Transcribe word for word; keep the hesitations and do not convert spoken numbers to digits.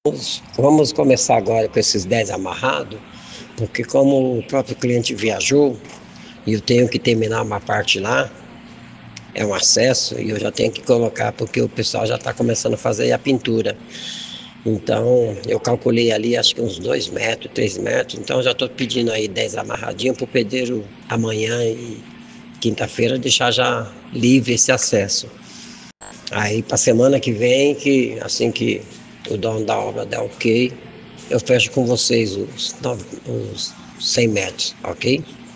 Vamos começar agora com esses dez amarrados, porque como o próprio cliente viajou e eu tenho que terminar uma parte lá, é um acesso e eu já tenho que colocar porque o pessoal já está começando a fazer a pintura. Então eu calculei ali acho que uns dois metros, três metros, então já estou pedindo aí dez amarradinhos para o pedreiro amanhã e quinta-feira deixar já livre esse acesso. Aí para semana que vem, que assim que o dono da obra der ok, eu fecho com vocês os, nove- os cem metros, ok?